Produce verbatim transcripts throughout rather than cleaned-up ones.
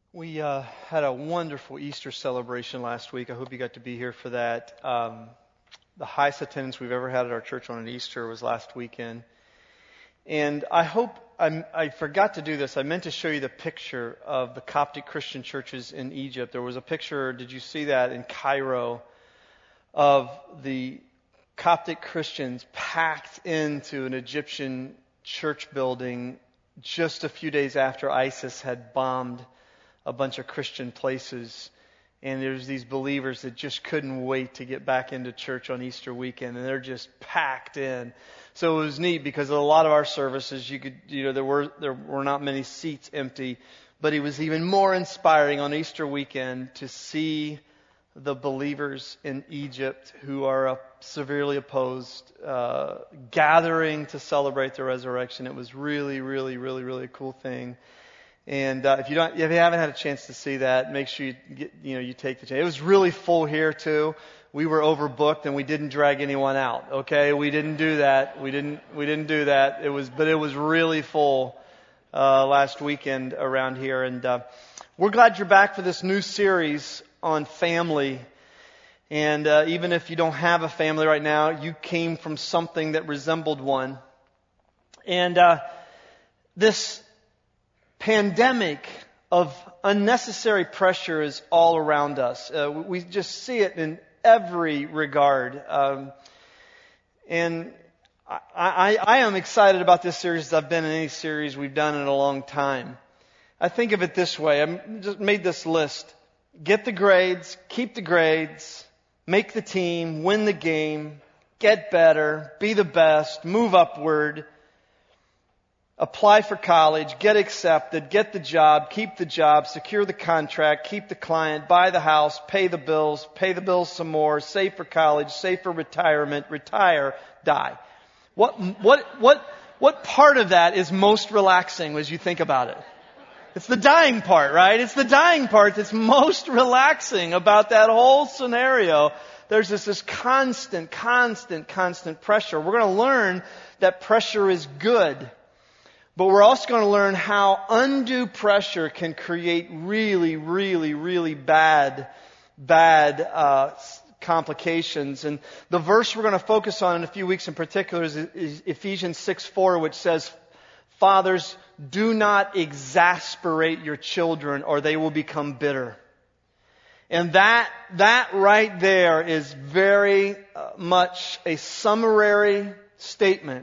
We uh, had a wonderful Easter celebration last week. I hope you got to be here for that. Um, the highest attendance we've ever had at our church on an Easter was last weekend. And I hope, I'm, I forgot to do this. I meant to show you the picture of the Coptic Christian churches in Egypt. There was a picture, did you see that, in Cairo, of the Coptic Christians packed into an Egyptian church building just a few days after ISIS had bombed a bunch of Christian places, and there's these believers that just couldn't wait to get back into church on Easter weekend, and they're just packed in. So it was neat because a lot of our services, you could, you know, there were there were not many seats empty, but it was even more inspiring on Easter weekend to see the believers in Egypt who are uh, severely opposed uh, gathering to celebrate the resurrection. It was really, really, really, really a cool thing. And uh, if you don't, if you haven't had a chance to see that, make sure you get, you know, you take the chance. It was really full here too. We were overbooked and we didn't drag anyone out. Okay, we didn't do that. We didn't, we didn't do that. It was, but it was really full uh, last weekend around here. And uh, we're glad you're back for this new series on family. And uh, even if you don't have a family right now, you came from something that resembled one. And uh, this pandemic of unnecessary pressure is all around us. Uh, we just see it in every regard. Um, and I, I, I am excited about this series as I've been in any series we've done in a long time. I think of it this way. I just made this list. Get the grades, keep the grades, make the team, win the game, get better, be the best, move upward, apply for college, get accepted, get the job, keep the job, secure the contract, keep the client, buy the house, pay the bills, pay the bills some more, save for college, save for retirement, retire, die. What, what, what, what part of that is most relaxing as you think about it? It's the dying part, right? It's the dying part that's most relaxing about that whole scenario. There's this, this constant, constant, constant pressure. We're going to learn that pressure is good. But we're also going to learn how undue pressure can create really, really, really bad, bad uh, complications. And the verse we're going to focus on in a few weeks in particular is, is Ephesians six four, which says, "Fathers, do not exasperate your children, or they will become bitter." And that, that right there is very uh, much a summary statement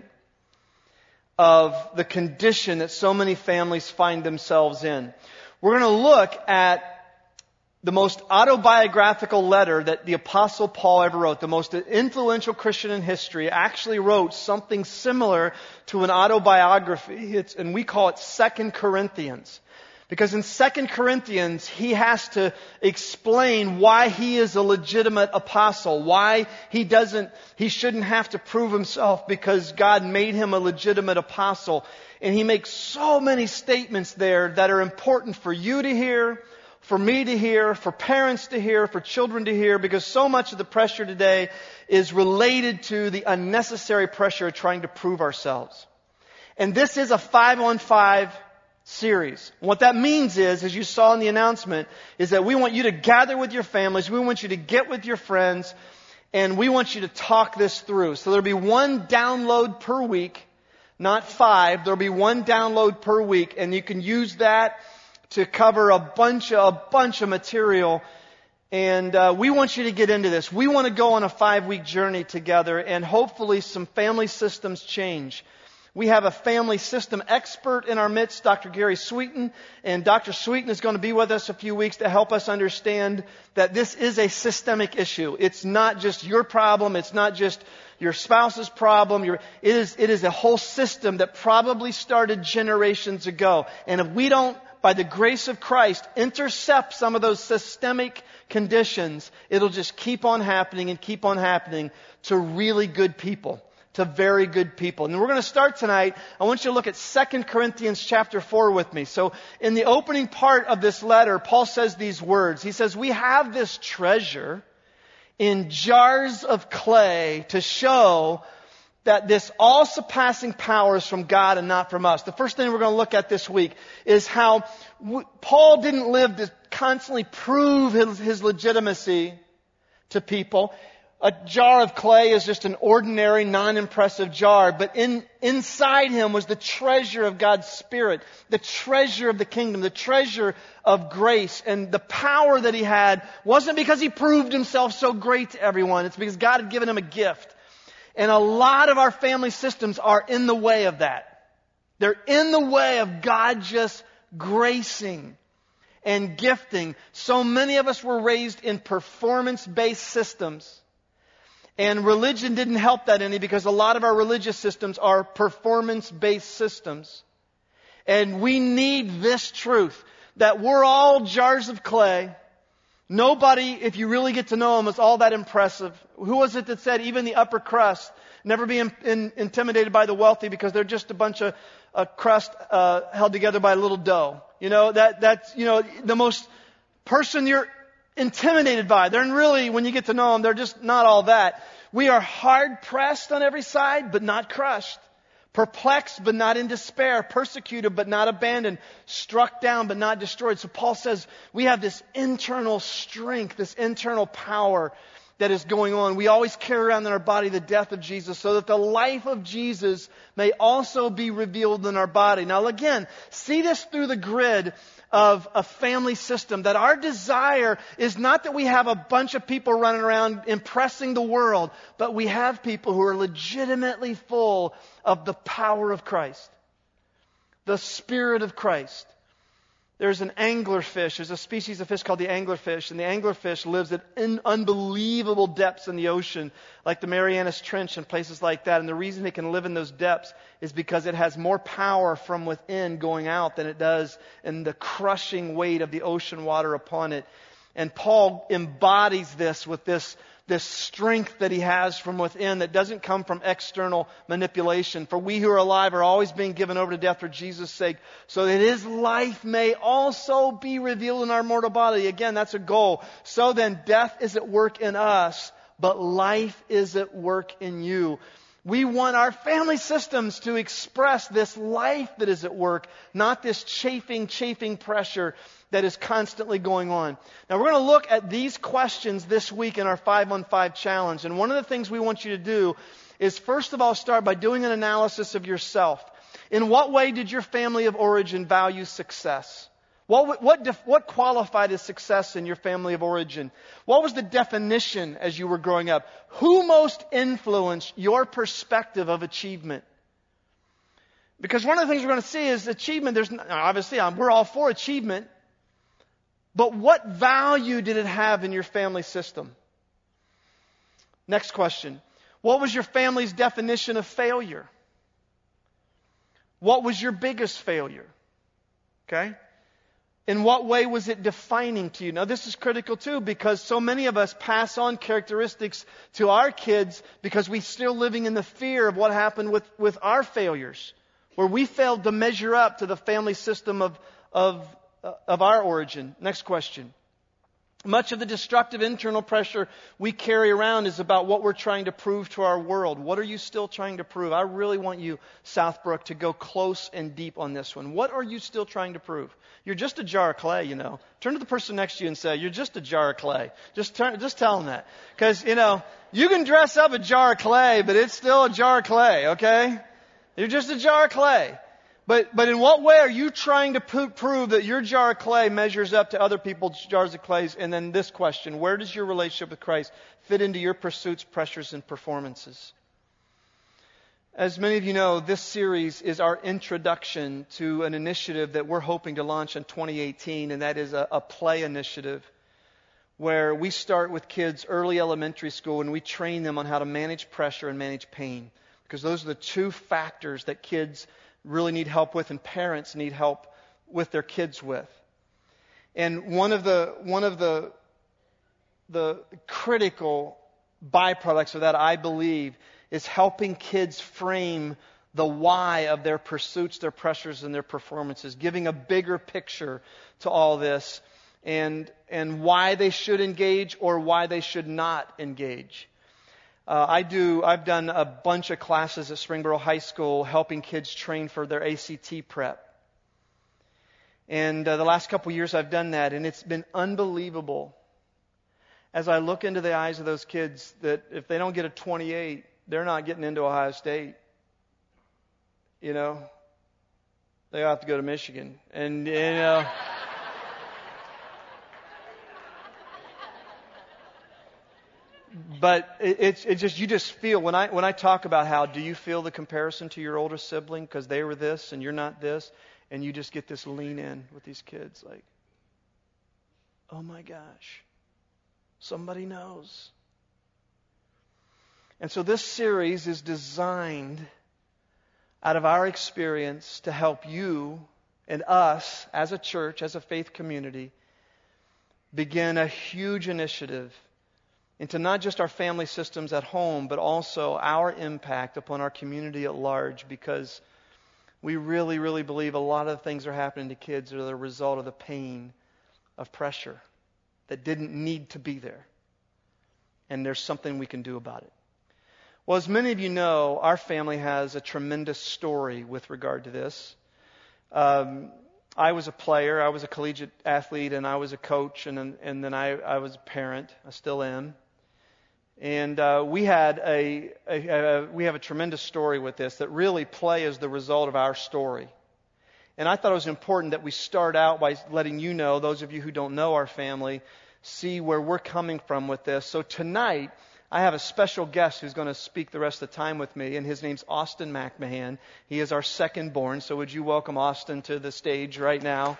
of the condition that so many families find themselves in. We're going to look at the most autobiographical letter that the Apostle Paul ever wrote. The most influential Christian in history actually wrote something similar to an autobiography. It's, and we call it Second Corinthians. Because in Second Corinthians, he has to explain why he is a legitimate apostle, why he doesn't, he shouldn't have to prove himself because God made him a legitimate apostle. And he makes so many statements there that are important for you to hear, for me to hear, for parents to hear, for children to hear, because so much of the pressure today is related to the unnecessary pressure of trying to prove ourselves. And this is a five-on-five series. What that means is, as you saw in the announcement, is that we want you to gather with your families, we want you to get with your friends, and we want you to talk this through. So there'll be one download per week, not five. There'll be one download per week, and you can use that to cover a bunch of, a bunch of material. And uh, we want you to get into this. We want to go on a five-week journey together, and hopefully some family systems change. We have a family system expert in our midst, Doctor Gary Sweeten, and Doctor Sweeten is going to be with us a few weeks to help us understand that this is a systemic issue. It's not just your problem. It's not just your spouse's problem. Your, it is, it is a whole system that probably started generations ago. And if we don't, by the grace of Christ, intercept some of those systemic conditions, it'll just keep on happening and keep on happening to really good people. To very good people. And we're going to start tonight. I want you to look at Second Corinthians chapter four with me. So in the opening part of this letter, Paul says these words. He says, "We have this treasure in jars of clay to show that this all-surpassing power is from God and not from us. The first thing we're going to look at this week is how w- Paul didn't live to constantly prove his, his legitimacy to people. A jar of clay is just an ordinary, non-impressive jar, but in, inside him was the treasure of God's Spirit, the treasure of the kingdom, the treasure of grace. And the power that he had wasn't because he proved himself so great to everyone. It's because God had given him a gift. And a lot of our family systems are in the way of that. They're in the way of God just gracing and gifting. So many of us were raised in performance-based systems. And religion didn't help that any, because a lot of our religious systems are performance-based systems. And we need this truth, that we're all jars of clay. Nobody, if you really get to know them, is all that impressive. Who was it that said even the upper crust, never be in, in, intimidated by the wealthy because they're just a bunch of uh, crust uh, held together by a little dough. You know, that that's, you know, the most person you're intimidated by. They're really, when you get to know them, they're just not all that. We are hard pressed on every side, but not crushed. Perplexed, but not in despair. Persecuted, but not abandoned. Struck down, but not destroyed. So Paul says we have this internal strength, this internal power that is going on. We always carry around in our body the death of Jesus, so that the life of Jesus may also be revealed in our body. Now again, see this through the grid of a family system, that our desire is not that we have a bunch of people running around impressing the world, but we have people who are legitimately full of the power of Christ, the Spirit of Christ. There's an anglerfish. There's a species of fish called the anglerfish, and the anglerfish lives at in unbelievable depths in the ocean, like the Marianas Trench and places like that. And the reason it can live in those depths is because it has more power from within going out than it does in the crushing weight of the ocean water upon it. And Paul embodies this with this this strength that he has from within that doesn't come from external manipulation. For we who are alive are always being given over to death for Jesus' sake, so that his life may also be revealed in our mortal body. Again, that's a goal. So then, death is at work in us, but life is at work in you. We want our family systems to express this life that is at work, not this chafing, chafing pressure that is constantly going on. Now, we're going to look at these questions this week in our five on five challenge. And one of the things we want you to do is, first of all, start by doing an analysis of yourself. In what way did your family of origin value success? What, what, def, what qualified as success in your family of origin? What was the definition as you were growing up? Who most influenced your perspective of achievement? Because one of the things we're going to see is achievement. There's obviously, we're all for achievement. But what value did it have in your family system? Next question. What was your family's definition of failure? What was your biggest failure? Okay? In what way was it defining to you? Now, this is critical too, because so many of us pass on characteristics to our kids because we're still living in the fear of what happened with, with our failures, where we failed to measure up to the family system of, of, uh, of our origin. Next question. Much of the destructive internal pressure we carry around is about what we're trying to prove to our world. What are you still trying to prove? I really want you, Southbrook, to go close and deep on this one. What are you still trying to prove? You're just a jar of clay, you know. Turn to the person next to you and say, you're just a jar of clay. Just turn, just tell them that. Because, you know, you can dress up a jar of clay, but it's still a jar of clay, okay? You're just a jar of clay. But but in what way are you trying to pro- prove that your jar of clay measures up to other people's jars of clay? And then this question, where does your relationship with Christ fit into your pursuits, pressures, and performances? As many of you know, this series is our introduction to an initiative that we're hoping to launch in twenty eighteen, and that is a, a play initiative where we start with kids early elementary school and we train them on how to manage pressure and manage pain. Because those are the two factors that kids really need help with and parents need help with their kids with. And one of the one of the the critical byproducts of that, I believe, is helping kids frame the why of their pursuits, their pressures, and their performances, giving a bigger picture to all this and and why they should engage or why they should not engage. Uh, I do, I've done a bunch of classes at Springboro High School helping kids train for their A C T prep. And uh, the last couple years I've done that, and it's been unbelievable as I look into the eyes of those kids that if they don't get a twenty-eight, they're not getting into Ohio State. You know, they have to go to Michigan. And, you know, but it, it's it's just, you just feel, when I when I talk about how, do you feel the comparison to your older sibling because they were this and you're not this? And you just get this lean in with these kids like, oh my gosh, somebody knows. And so this series is designed out of our experience to help you and us as a church, as a faith community, begin a huge initiative into not just our family systems at home, but also our impact upon our community at large, because we really, really believe a lot of the things that are happening to kids are the result of the pain of pressure that didn't need to be there. And there's something we can do about it. Well, as many of you know, our family has a tremendous story with regard to this. Um, I was a player, I was a collegiate athlete, and I was a coach, and then, and then I, I was a parent. I still am. And uh, we had a, a, a we have a tremendous story with this that really play as the result of our story. And I thought it was important that we start out by letting you know, those of you who don't know our family, see where we're coming from with this. So tonight, I have a special guest who's going to speak the rest of the time with me, and his name's Austin McMahon. He is our second born. So would you welcome Austin to the stage right now?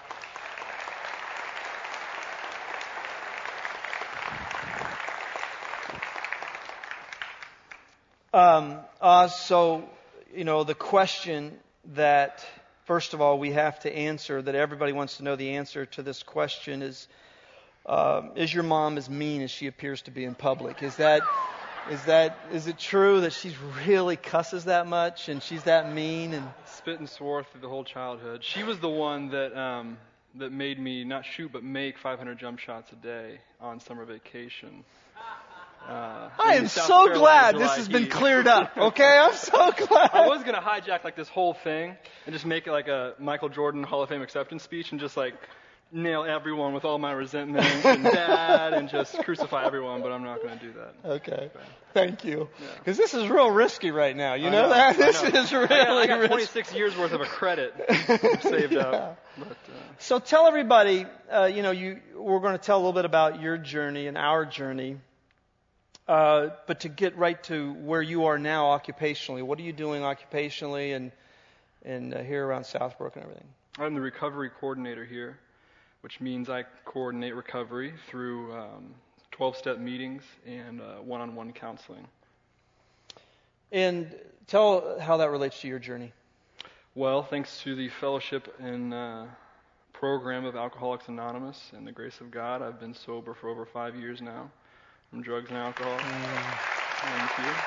Um, uh, so, you know, the question that, first of all, we have to answer, that everybody wants to know the answer to this question is, um, is your mom as mean as she appears to be in public? Is that, is that, is it true that she really cusses that much and she's that mean? And spit and swore through the whole childhood. She was the one that, um, that made me not shoot but make five hundred jump shots a day on summer vacation. Uh, I am so glad this has been cleared up, okay? I'm so glad. I was going to hijack like this whole thing and just make it like a Michael Jordan Hall of Fame acceptance speech and just like nail everyone with all my resentment and dad and just crucify everyone, but I'm not going to do that. Okay. Thank you. Because yeah. This is real risky right now. You know, know that? This know. is really I got, I got risky. twenty-six years worth of a credit saved yeah. up. But, uh, so tell everybody, uh, you know, you we're going to tell a little bit about your journey and our journey. Uh, but to get right to where you are now occupationally, what are you doing occupationally and and uh, here around Southbrook and everything? I'm the recovery coordinator here, which means I coordinate recovery through um, twelve-step meetings and uh, one-on-one counseling. And tell how that relates to your journey. Well, thanks to the fellowship and uh, program of Alcoholics Anonymous and the grace of God, I've been sober for over five years now. From drugs and alcohol. Mm. Thank you.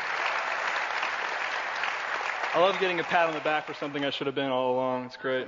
I love getting a pat on the back for something I should have been all along. It's great.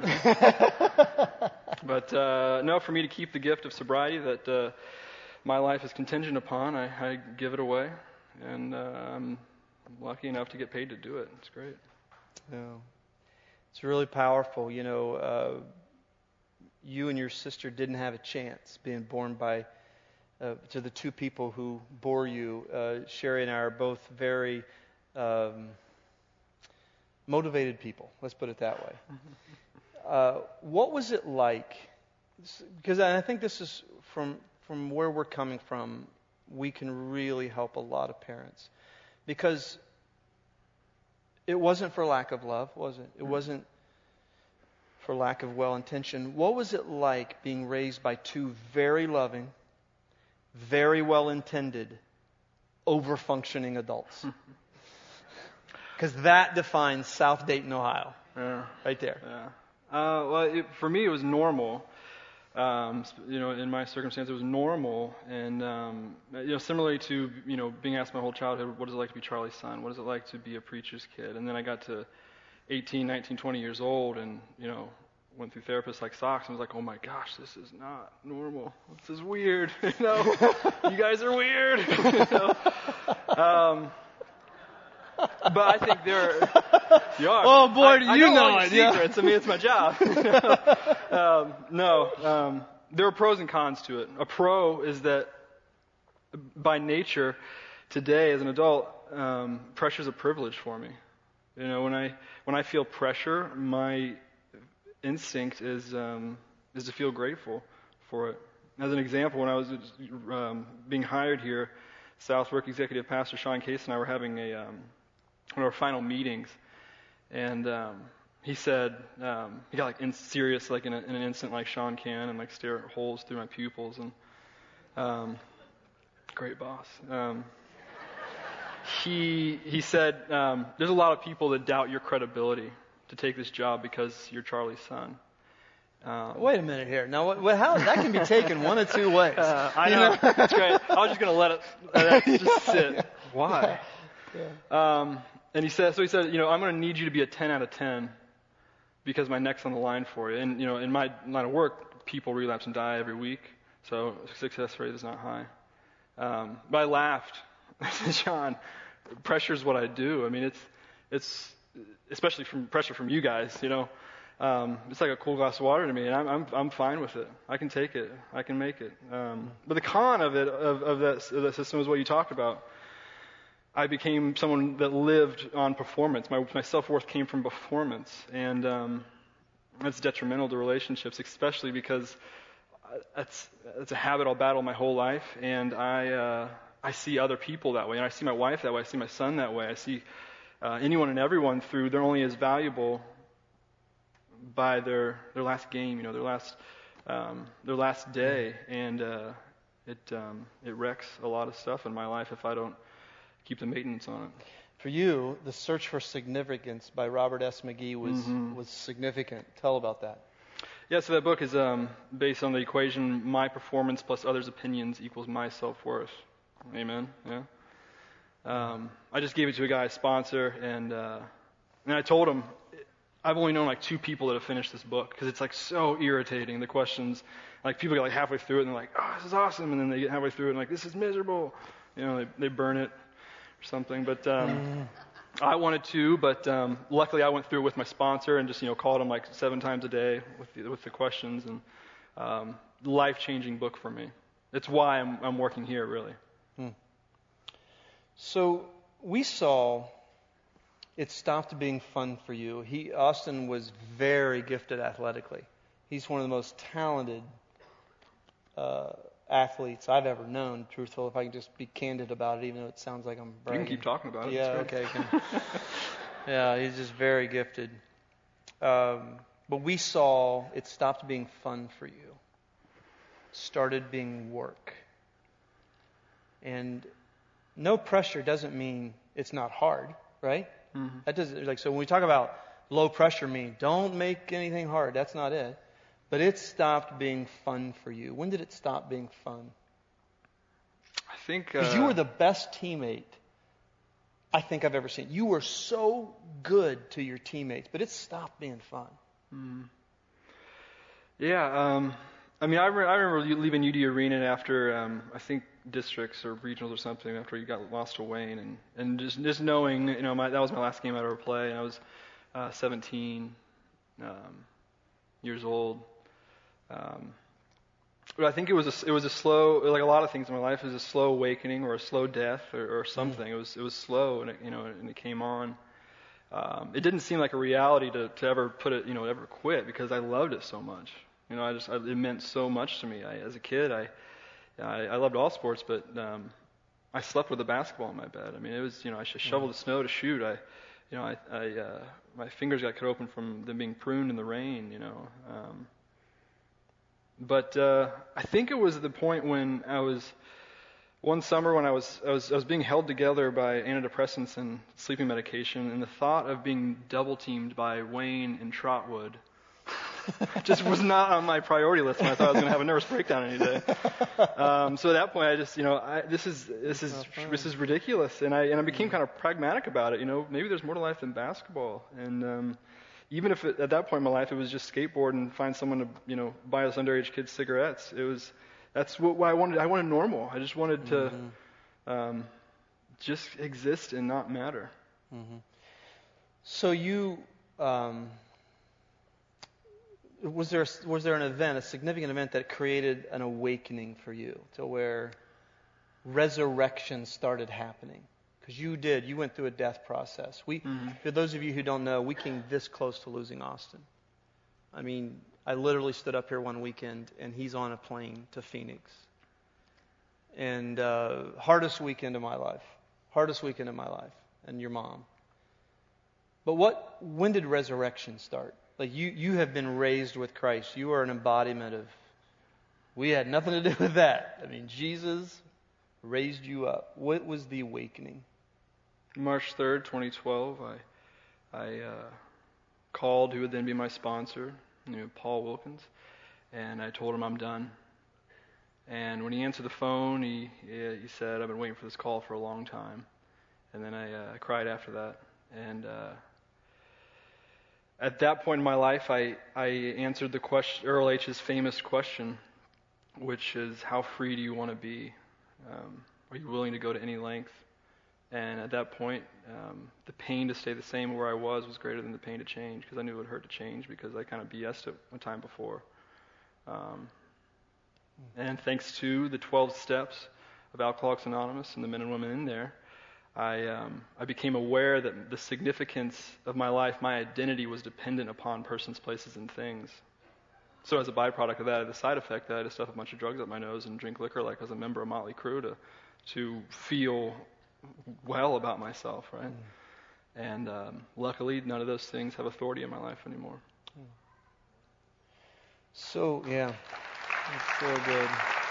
But uh, no, for me to keep the gift of sobriety that uh, my life is contingent upon, I, I give it away. And uh, I'm lucky enough to get paid to do it. It's great. Yeah. It's really powerful. You know, uh, you and your sister didn't have a chance being born by Uh, to the two people who bore you. Uh, Sherry and I are both very um, motivated people. Let's put it that way. Uh, what was it like? Because I think this is from from where we're coming from. We can really help a lot of parents, because it wasn't for lack of love, was it? It wasn't for lack of well intention. What was it like being raised by two very loving, very well-intended, over-functioning adults? Because that defines South Dayton, Ohio. Yeah. Right there. Yeah. Uh, well, it, for me, it was normal. Um, you know, in my circumstance, it was normal. And, um, you know, similarly to, you know, being asked my whole childhood, what is it like to be Charlie's son? What is it like to be a preacher's kid? And then I got to eighteen, nineteen, twenty years old and, you know, went through therapists like Socks and was like, oh my gosh, this is not normal. This is weird. You know, you guys are weird. You know? um, but I think there you are. Oh boy, I, do I you know, know all your it, yeah. secrets. I mean, it's my job. um, no, um, there are pros and cons to it. A pro is that by nature, today as an adult, um, pressure is a privilege for me. You know, when I when I feel pressure, my instinct is um, is to feel grateful for it. As an example, when I was um, being hired here, Southwark Executive Pastor Sean Case and I were having a um, one of our final meetings, and um, he said um, he got like in serious, like in, a, in an instant, like Sean can, and like stare at holes through my pupils, and um, great boss. Um, he he said, um, "There's a lot of people that doubt your credibility to take this job because you're Charlie's son." Um, Wait a minute here. Now, what, what, how that can be taken one of two ways. Uh, I You know. It's great. I was just going to let it let it just sit. Why? Yeah. Um, and he said, so he said, you know, I'm going to need you to be a ten out of ten because my neck's on the line for you. And, you know, in my line of work, people relapse and die every week. So success rate is not high. Um, but I laughed. I said, John, pressure's what I do. I mean, it's, it's, especially from pressure from you guys, you know. Um, it's like a cool glass of water to me, and I'm I'm I'm fine with it. I can take it. I can make it. Um, but the con of it, of, of that of that system, is what you talked about. I became someone that lived on performance. My my self-worth came from performance, and um, that's detrimental to relationships, especially because that's that's a habit I'll battle my whole life, and I uh, I see other people that way, and I see my wife that way. I see my son that way. I see uh, anyone and everyone through they're only as valuable by their their last game, you know, their last um, their last day, and uh, it um, it wrecks a lot of stuff in my life if I don't keep the maintenance on it. For you, The Search for Significance by Robert S. McGee was Mm-hmm. was significant. Tell about that. Yeah, so that book is um, based on the equation: my performance plus others' opinions equals my self-worth. Amen. Yeah. Um, I just gave it to a guy, a sponsor, and uh, and I told him. I've only known like two people that have finished this book because it's like so irritating, the questions. Like people get like halfway through it and they're like, oh, this is awesome. And then they get halfway through it and like, this is miserable. You know, they, they burn it or something. But um, I wanted to, but um, luckily I went through it with my sponsor and just, you know, called him like seven times a day with the, with the questions. And um, life-changing book for me. It's why I'm, I'm working here, really. Hmm. So we saw... It stopped being fun for you. He, Austin was very gifted athletically. He's one of the most talented uh, athletes I've ever known, truthful, if I can just be candid about it, even though it sounds like I'm bragging. You can keep talking about it. Yeah, okay. Can, yeah, he's just very gifted. Um, but we saw it stopped being fun for you. Started being work. And no pressure doesn't mean it's not hard, right? Mm-hmm. That doesn't like so when we talk about low pressure mean don't make anything hard. That's not it. But it stopped being fun for you. When did it stop being fun? I think Because uh, you were the best teammate I think I've ever seen. You were so good to your teammates, but it stopped being fun. Mm. Yeah, um, I mean, I, re- I remember leaving U D Arena after um, I think districts or regionals or something after you got lost to Wayne, and, and just just knowing, you know, my, that was my last game I'd ever play, and I was uh, seventeen um, years old. Um, but I think it was a, it was a slow, like a lot of things in my life, it was a slow awakening or a slow death or, or something. Mm. It was it was slow, and it, you know, and it came on. Um, it didn't seem like a reality to, to ever put it, you know, ever quit because I loved it so much. You know, I just I, it meant so much to me. I, as a kid, I, I I loved all sports, but um, I slept with a basketball in my bed. I mean, it was, you know, I shoveled the snow to shoot. I, you know, I, I uh, my fingers got cut open from them being pruned in the rain. You know, um, but uh, I think it was the point when I was one summer when I was I was I was being held together by antidepressants and sleeping medication, and the thought of being double teamed by Wayne and Trotwood just was not on my priority list when I thought I was going to have a nervous breakdown any day. Um, so at that point, I just, you know, I, this is this is this is ridiculous, and I and I became kind of pragmatic about it. You know, maybe there's more to life than basketball, and um, even if it, at that point in my life it was just skateboard and find someone to, you know, buy us underage kids cigarettes. It was that's what, what I wanted. I wanted normal. I just wanted to um, just exist and not matter. Mm-hmm. So you, um, was there was there an event, a significant event that created an awakening for you to where resurrection started happening? Because you did, you went through a death process. We, Mm-hmm. for those of you who don't know, we came this close to losing Austin. I mean, I literally stood up here one weekend, and he's on a plane to Phoenix. And uh, hardest weekend of my life, hardest weekend of my life, and your mom. But what? When did resurrection start? Like you, you have been raised with Christ. You are an embodiment of. We had nothing to do with that. I mean, Jesus raised you up. What was the awakening? March third, twenty twelve, I, I uh, called who would then be my sponsor, you know, Paul Wilkins, and I told him I'm done. And when he answered the phone, he he said, "I've been waiting for this call for a long time." And then I uh, cried after that. And uh, at that point in my life, I I answered the question, Earl H's famous question, which is, "How free do you want to be? Um, are you willing to go to any length?" And at that point, um, the pain to stay the same where I was was greater than the pain to change, because I knew it would hurt to change, because I kind of B S'd it one time before. Um, and thanks to the twelve steps of Alcoholics Anonymous and the men and women in there, I um, I became aware that the significance of my life, my identity, was dependent upon persons, places, and things. So as a byproduct of that, the side effect, I had to stuff a bunch of drugs up my nose and drink liquor like I was a member of Motley Crue to to feel well about myself, right? Mm. And um, luckily, none of those things have authority in my life anymore. So, yeah, that's so good.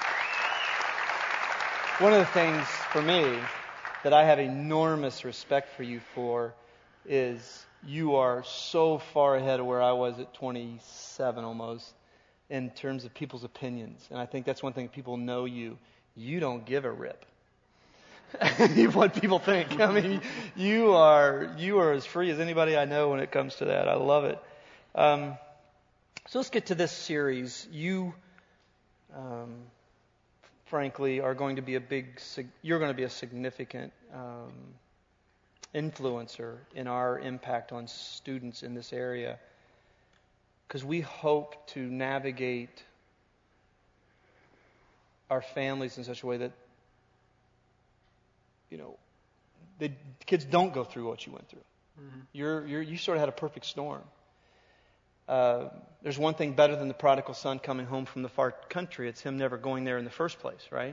One of the things for me that I have enormous respect for you for is you are so far ahead of where I was at twenty-seven almost in terms of people's opinions. And I think that's one thing people know you. You don't give a rip. What people think. I mean, you are you are as free as anybody I know when it comes to that. I love it. Um, so let's get to this series. You, um, frankly, are going to be a big. You're going to be a significant um, influencer in our impact on students in this area, because we hope to navigate our families in such a way that, you know, the kids don't go through what you went through. Mm-hmm. You're, you're, you sort of had a perfect storm. Uh, there's one thing better than the prodigal son coming home from the far country. It's him never going there in the first place, right?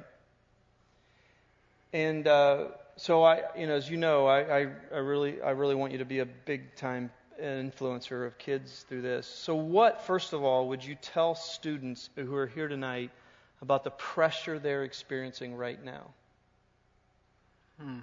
And uh, so I, you know, as you know, I, I, I really, I really want you to be a big time influencer of kids through this. So, what, first of all, would you tell students who are here tonight about the pressure they're experiencing right now? Hmm.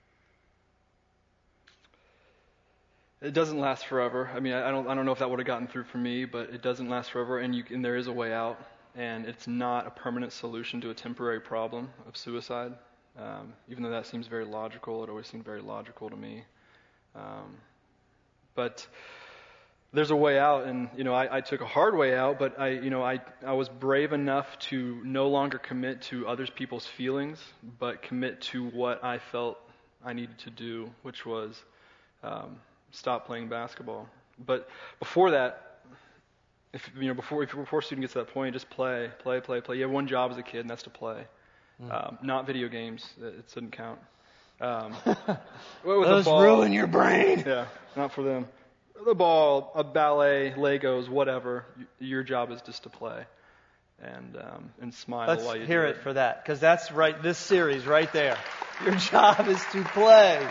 It doesn't last forever. I mean, I don't, I don't know if that would have gotten through for me, but it doesn't last forever, and, you, and there is a way out, and it's not a permanent solution to a temporary problem of suicide. Um, even though that seems very logical, it always seemed very logical to me. Um, but there's a way out, and you know, I, I took a hard way out, but I, you know, I, I was brave enough to no longer commit to other people's feelings, but commit to what I felt I needed to do, which was um, stop playing basketball. But before that, if you know, before if before a student gets to that point, just play, play, play, play. You have one job as a kid, and that's to play. Mm. Um, not video games. It doesn't count. Um, Those ruin your brain. Yeah, not for them. The ball, a ballet, Legos, whatever. Y- your job is just to play, and um, and smile Let's while you hear do it for that, because that's right. This series right there. Your job is to play.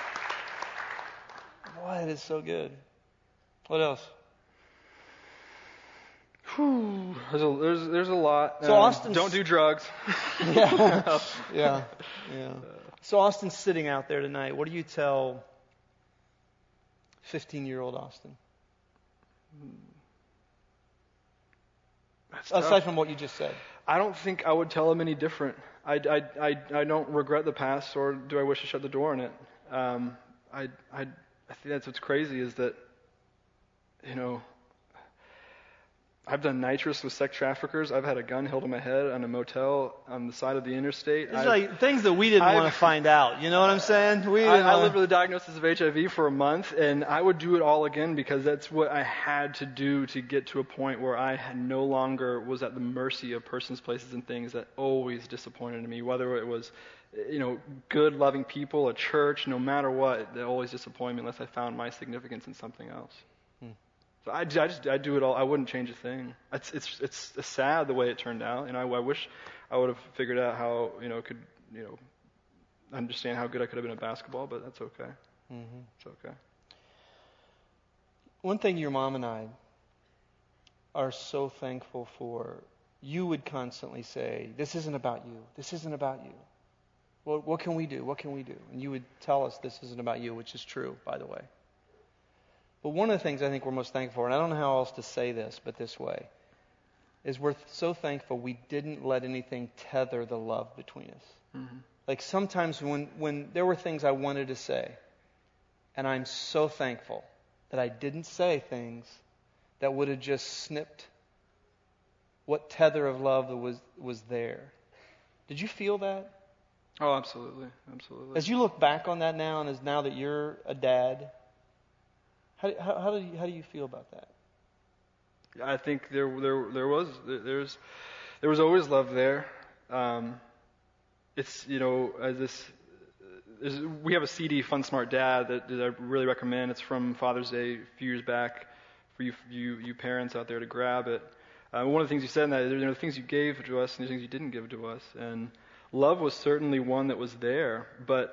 Boy, it is so good. What else? Whew, there's a there's there's a lot. So um, Austin, don't do drugs. yeah, yeah, yeah. So Austin's sitting out there tonight. What do you tell fifteen-year-old Austin? That's Aside tough. from what you just said. I don't think I would tell him any different. I, I, I, I don't regret the past, or do I wish to shut the door on it. Um, I, I, I think that's what's crazy is that, you know, I've done nitrous with sex traffickers. I've had a gun held in my head on a motel on the side of the interstate. It's like things that we didn't I've, want to find out. You know what I'm saying? We I, I wanna... lived with a diagnosis of H I V for a month, and I would do it all again because that's what I had to do to get to a point where I had no longer was at the mercy of persons, places, and things that always disappointed me, whether it was, you know, good, loving people, a church, no matter what, they always disappointed me unless I found my significance in something else. Hmm. So I, I just I do it all. I wouldn't change a thing. It's it's it's sad the way it turned out, and I, I wish I would have figured out how you know could you know understand how good I could have been at basketball, but that's okay. Mm-hmm. It's okay. One thing your mom and I are so thankful for, you would constantly say, "This isn't about you. This isn't about you. What what can we do? What can we do?" And you would tell us this isn't about you, which is true, by the way. But one of the things I think we're most thankful for, and I don't know how else to say this but this way, is we're so thankful we didn't let anything tether the love between us. Mm-hmm. Like sometimes when, when there were things I wanted to say, and I'm so thankful that I didn't say things that would have just snipped what tether of love that was, was there. Did you feel that? Oh, absolutely. Absolutely. As you look back on that now, and as now that you're a dad, How, how, how do you how do you feel about that? I think there there there was there's there was always love there. Um, it's you know as this we have a C D, Fun Smart Dad, that, that I really recommend. It's from Father's Day a few years back for you you you parents out there to grab it. Uh, one of the things you said in that, there are things you gave to us and there's things you didn't give to us, and love was certainly one that was there, but.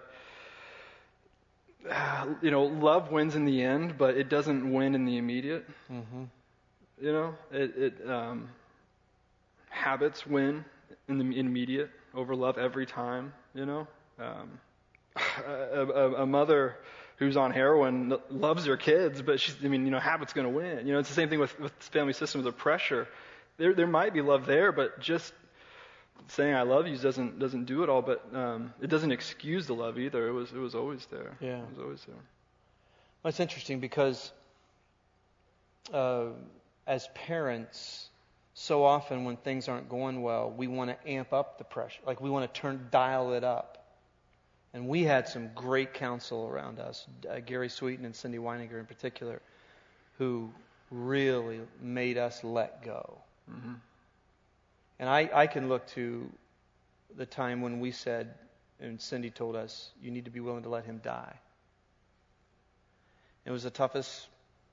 You know, love wins in the end, but it doesn't win in the immediate. Mm-hmm. You know, it, it um, habits win in the immediate over love every time. You know, um, a, a, a mother who's on heroin loves her kids, but she's, I mean, you know, habit's going to win. You know, it's the same thing with, with family systems of pressure. There, there might be love there, but just saying I love you doesn't doesn't do it all, but um, it doesn't excuse the love either. It was it was always there. Yeah, it was always there. Well, it's interesting because uh, as parents, so often when things aren't going well, we want to amp up the pressure. Like we want to turn dial it up. And we had some great counsel around us, uh, Gary Sweeten and Cindy Weininger in particular, who really made us let go. Mm-hmm. And I, I can look to the time when we said, and Cindy told us, you need to be willing to let him die. It was the toughest.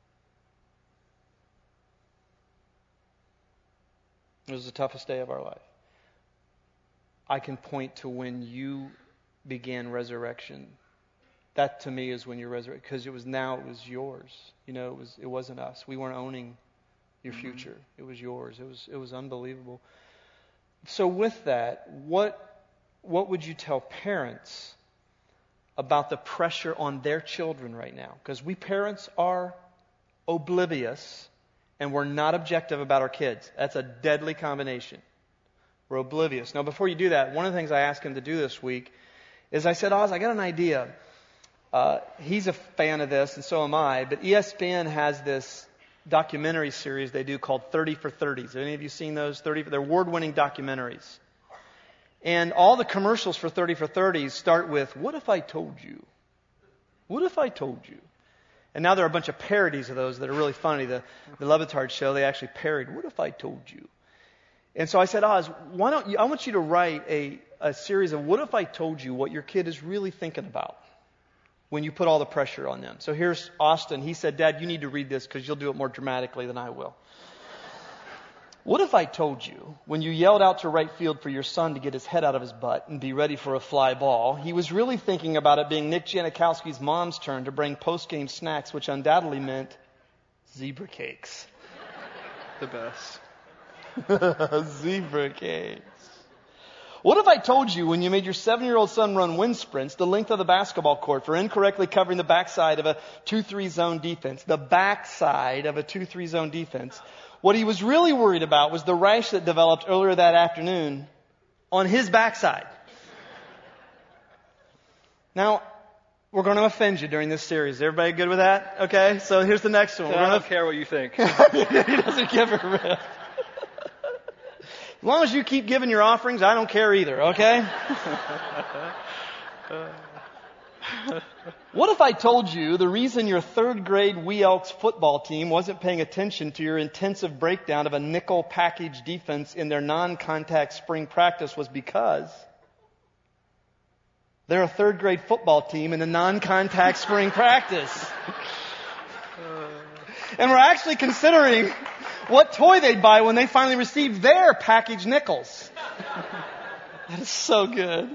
It was the toughest day of our life. I can point to when you began resurrection. That to me is when you're resurrected, because it was now it was yours. You know, it was it wasn't us. We weren't owning your future. Mm-hmm. It was yours. It was it was unbelievable. So with that, what what would you tell parents about the pressure on their children right now? Because we parents are oblivious and we're not objective about our kids. That's a deadly combination. We're oblivious. Now, before you do that, one of the things I asked him to do this week is I said, Oz, I got an idea. Uh, he's a fan of this, and so am I, but E S P N has this documentary series they do called thirty for thirties. Have any of you seen those? thirty They're award-winning documentaries. And all the commercials for thirty for thirties start with, what if I told you? What if I told you? And now there are a bunch of parodies of those that are really funny. The, the Le Batard show, they actually parodied, what if I told you? And so I said, Oz, why don't you, I want you to write a, a series of what if I told you what your kid is really thinking about when you put all the pressure on them. So here's Austin. He said, Dad, you need to read this because you'll do it more dramatically than I will. What if I told you when you yelled out to right field for your son to get his head out of his butt and be ready for a fly ball, he was really thinking about it being Nick Janikowski's mom's turn to bring post-game snacks, which undoubtedly meant zebra cakes. The best. Zebra cakes. What if I told you when you made your seven-year-old son run wind sprints the length of the basketball court for incorrectly covering the backside of a two three zone defense, the backside of a two three zone defense, what he was really worried about was the rash that developed earlier that afternoon on his backside. Now, We're going to offend you during this series. Everybody good with that? Okay, so here's the next one. I don't care what you think. He doesn't give a rip. As long as you keep giving your offerings, I don't care either, okay? What if I told you the reason your third grade Wee Elks football team wasn't paying attention to your intensive breakdown of a nickel package defense in their non-contact spring practice was because they're a third grade football team in a non-contact spring practice? And we're actually considering what toy they'd buy when they finally receive their package nickels. That is so good.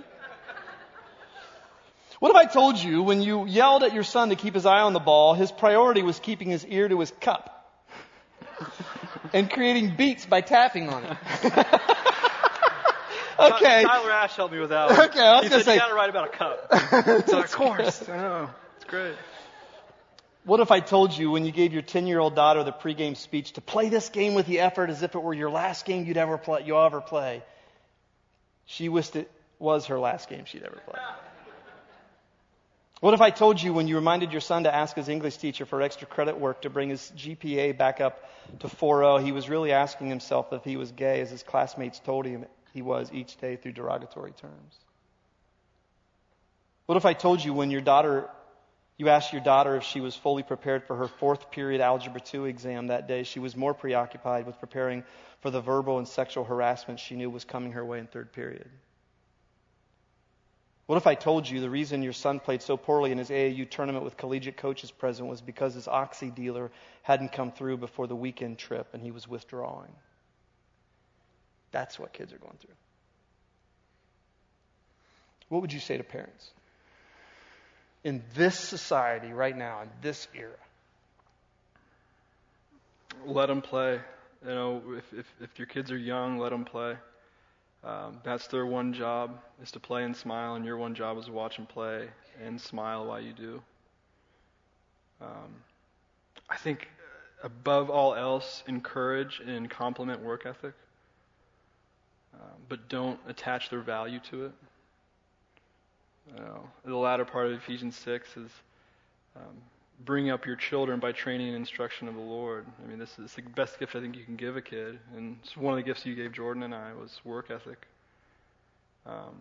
What if I told you when you yelled at your son to keep his eye on the ball, his priority was keeping his ear to his cup and creating beats by tapping on it? Okay. Tyler Ash helped me with that one. Okay, I was he going to said, say. you got to write about a cup. So, of course. I know. It's great. What if I told you when you gave your ten-year-old daughter the pregame speech to play this game with the effort as if it were your last game you'd ever play, you'll ever play? She wished it was her last game she'd ever play. What if I told you when you reminded your son to ask his English teacher for extra credit work to bring his G P A back up to four point oh, he was really asking himself if he was gay, as his classmates told him he was each day through derogatory terms? What if I told you when your daughter, you asked your daughter if she was fully prepared for her fourth period Algebra two exam that day, she was more preoccupied with preparing for the verbal and sexual harassment she knew was coming her way in third period? What if I told you the reason your son played so poorly in his A A U tournament with collegiate coaches present was because his Oxy dealer hadn't come through before the weekend trip and he was withdrawing? That's what kids are going through. What would you say to parents in this society right now, in this era? Let them play. You know, if, if, if your kids are young, let them play. Um, that's their one job, is to play and smile, and your one job is to watch them play and smile while you do. Um, I think above all else, encourage and compliment work ethic, um, but don't attach their value to it. You know, the latter part of Ephesians six is um, bring up your children by training and instruction of the Lord. I mean, this is the best gift I think you can give a kid. And it's one of the gifts you gave Jordan and I was work ethic. Um,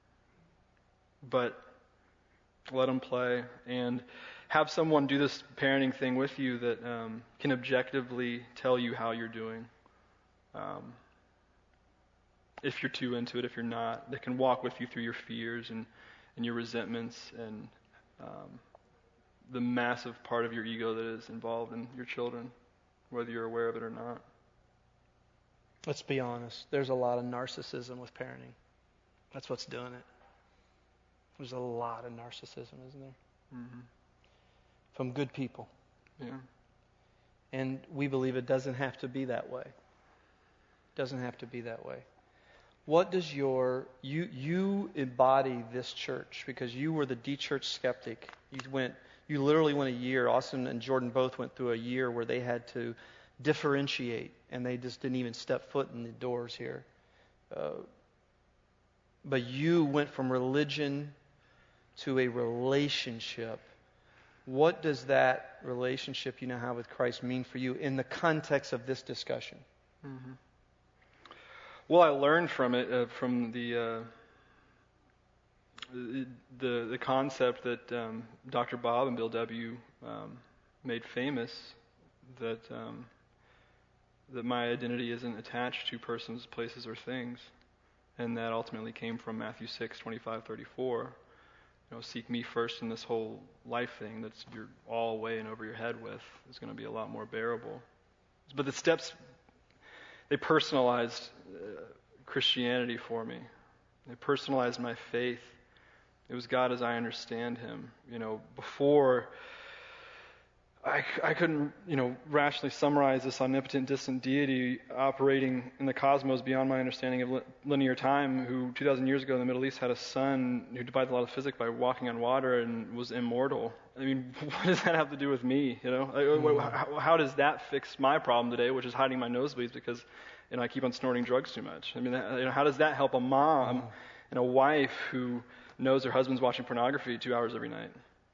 but let them play and have someone do this parenting thing with you that um, can objectively tell you how you're doing. Um, if you're too into it, if you're not, that can walk with you through your fears and, and your resentments and um, the massive part of your ego that is involved in your children, whether you're aware of it or not. Let's be honest. There's a lot of narcissism with parenting. That's what's doing it. There's a lot of narcissism, isn't there? Mm-hmm. From good people. Yeah. And we believe it doesn't have to be that way. It doesn't have to be that way. What does your, you you embody this church because you were the de-church skeptic. You went, you literally went a year, Austin and Jordan both went through a year where they had to differentiate and they just didn't even step foot in the doors here. Uh, but you went from religion to a relationship. What does that relationship you now have with Christ mean for you in the context of this discussion? Mm-hmm. Well, I learned from it, uh, from the, uh, the the concept that um, Doctor Bob and Bill W. Um, made famous, that um, that my identity isn't attached to persons, places, or things, and that ultimately came from Matthew six, twenty-five, thirty-four. You know, seek me first, and this whole life thing that's you're all way and over your head with is going to be a lot more bearable. But the steps, they personalized uh, Christianity for me. They personalized my faith. It was God as I understand Him. You know, before I, I couldn't, you know, rationally summarize this omnipotent, distant deity operating in the cosmos beyond my understanding of li- linear time, who two thousand years ago in the Middle East had a son who defied the law of physics by walking on water and was immortal. I mean, what does that have to do with me? You know, mm. how, how does that fix my problem today, which is hiding my nosebleeds because, you know, I keep on snorting drugs too much? I mean, you know, how does that help a mom mm. and a wife who knows her husband's watching pornography two hours every night?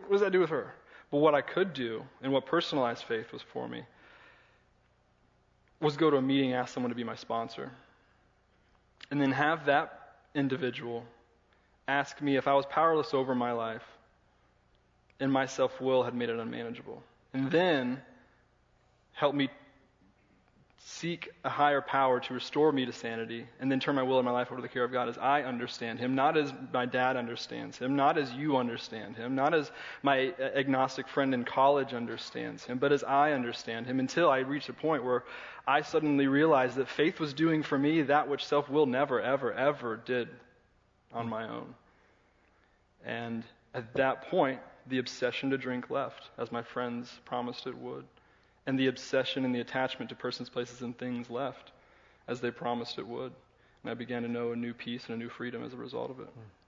what does that do with her? But what I could do, and what personalized faith was for me, was go to a meeting, ask someone to be my sponsor, and then have that individual ask me if I was powerless over my life and my self-will had made it unmanageable. And then help me seek a higher power to restore me to sanity, and then turn my will and my life over to the care of God as I understand Him, not as my dad understands Him, not as you understand Him, not as my agnostic friend in college understands Him, but as I understand Him, until I reached a point where I suddenly realized that faith was doing for me that which self-will never, ever, ever did on my own. And at that point, the obsession to drink left, as my friends promised it would. And the obsession and the attachment to persons, places, and things left, as they promised it would. And I began to know a new peace and a new freedom as a result of it.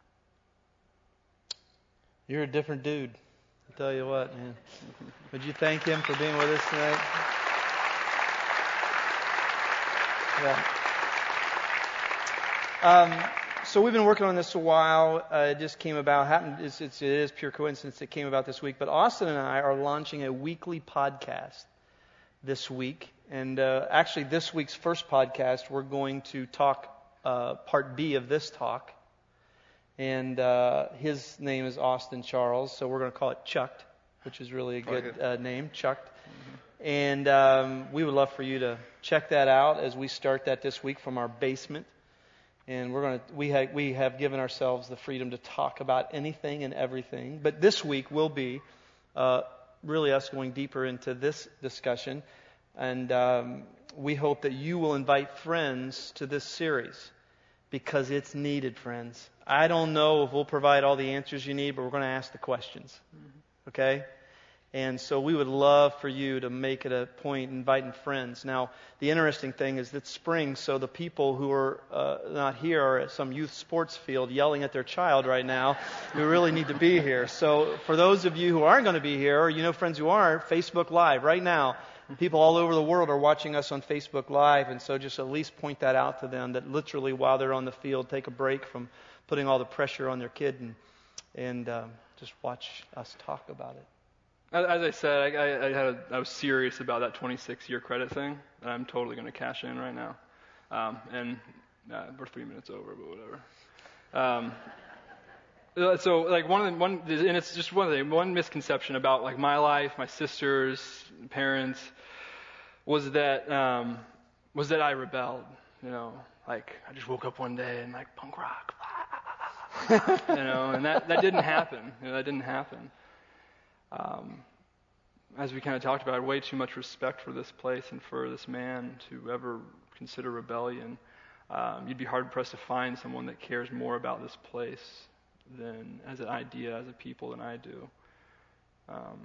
You're a different dude. I'll tell you what, man. Would you thank him for being with us tonight? Yeah. Um, so we've been working on this a while. Uh, it just came about. Happened. It's, it's, it is pure coincidence it came about this week. But Austin and I are launching a weekly podcast this week. And uh, actually, this week's first podcast, we're going to talk uh, part B of this talk. And uh, his name is Austin Charles, so we're going to call it Chucked, which is really a good uh, name, Chucked. Mm-hmm. And um, we would love for you to check that out as we start that this week from our basement. And we're going to we have we have given ourselves the freedom to talk about anything and everything. But this week will be uh, really us going deeper into this discussion, and um, we hope that you will invite friends to this series because it's needed, friends. I don't know if we'll provide all the answers you need, but we're going to ask the questions. Okay? And so we would love for you to make it a point inviting friends. Now, the interesting thing is that spring, so the people who are uh, not here are at some youth sports field yelling at their child right now who really need to be here. So for those of you who aren't going to be here, or you know friends who aren't, Facebook Live right now. People all over the world are watching us on Facebook Live, and so just at least point that out to them, that literally while they're on the field, take a break from putting all the pressure on their kid and, and um, just watch us talk about it. As I said, I, I, had a, I was serious about that twenty-six year credit thing, and I'm totally going to cash in right now. Um, and uh, we're three minutes over, but whatever. Um, so, like one of the one, and it's just one of the one misconception about like my life, my sisters, parents, was that um, was that I rebelled. You know, like I just woke up one day and like punk rock, you know, and that that didn't happen. You know, that didn't happen. Um, as we kind of talked about, way too much respect for this place and for this man to ever consider rebellion. Um, you'd be hard-pressed to find someone that cares more about this place than as an idea, as a people, than I do. Um,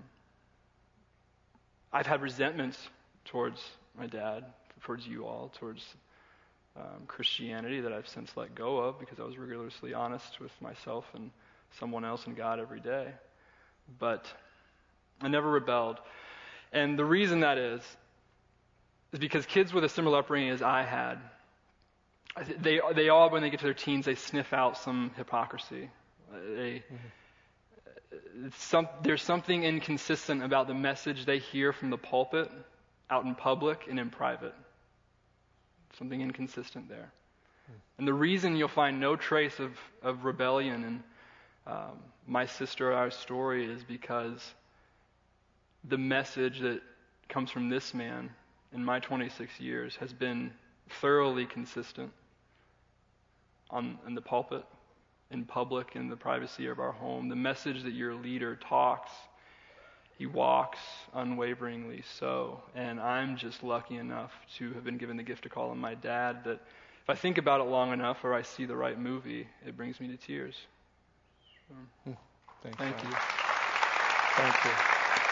I've had resentments towards my dad, towards you all, towards um, Christianity that I've since let go of because I was rigorously honest with myself and someone else and God every day. But I never rebelled. And the reason that is, is because kids with a similar upbringing as I had, they they all, when they get to their teens, they sniff out some hypocrisy. They, mm-hmm. some, there's something inconsistent about the message they hear from the pulpit out in public and in private. Something inconsistent there. Mm-hmm. And the reason you'll find no trace of, of rebellion in um, my sister or our story is because the message that comes from this man in my twenty-six years has been thoroughly consistent on in the pulpit, in public, in the privacy of our home. The message that your leader talks, he walks unwaveringly so. And I'm just lucky enough to have been given the gift of calling my dad that if I think about it long enough or I see the right movie, it brings me to tears. So, Thanks, thank John. you. Thank you.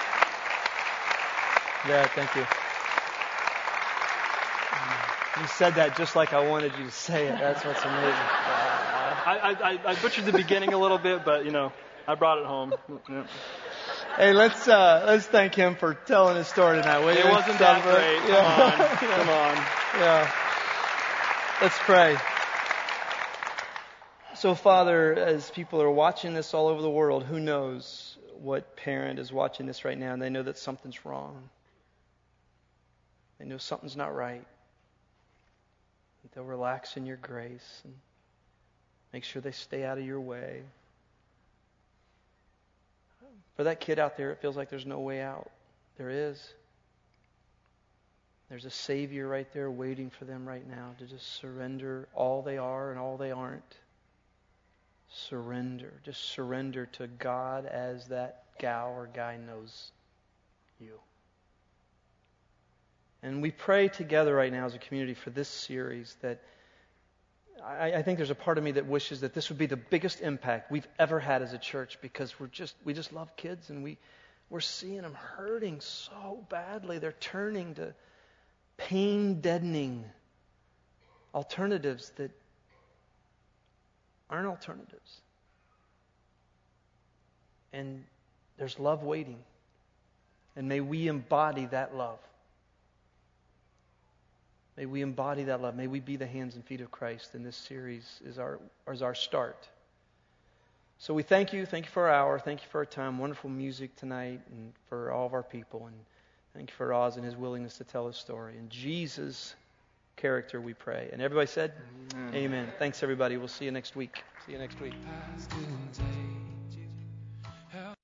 Yeah, thank you. You said that just like I wanted you to say it. That's what's amazing. I, I, I butchered the beginning a little bit, but, you know, I brought it home. Yeah. Hey, let's uh, let's thank him for telling his story tonight. Will it you? wasn't that great. Yeah. Come on. Come on. Yeah. Let's pray. So, Father, as people are watching this all over the world, who knows what parent is watching this right now and they know that something's wrong. They know something's not right. They'll relax in your grace and make sure they stay out of your way. For that kid out there, it feels like there's no way out. There is. There's a Savior right there waiting for them right now to just surrender all they are and all they aren't. Surrender. Just surrender to God as that gal or guy knows you. And we pray together right now as a community for this series that I, I think there's a part of me that wishes that this would be the biggest impact we've ever had as a church, because we're just we just love kids and we we're seeing them hurting so badly. They're turning to pain-deadening alternatives that aren't alternatives. And there's love waiting. And may we embody that love. May we embody that love. May we be the hands and feet of Christ. And this series is our is our start. So we thank you. Thank you for our hour. Thank you for our time. Wonderful music tonight, and for all of our people. And thank you for Oz and his willingness to tell his story. In Jesus' character we pray. And everybody said, Amen. Amen. Thanks, everybody. We'll see you next week. See you next week.